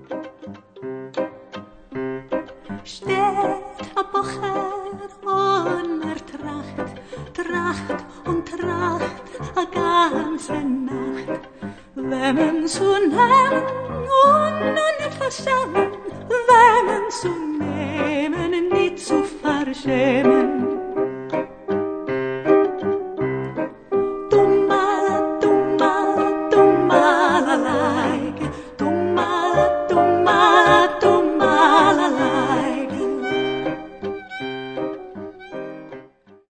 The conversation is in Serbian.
Steht a Bocher und Tracht, Tracht und Tracht a ganze Nacht. Wenn man zu nehmen und nicht verschämen, wenn man zu nehmen und nicht zu verschämen. Dumma, dumma, dumma, la la.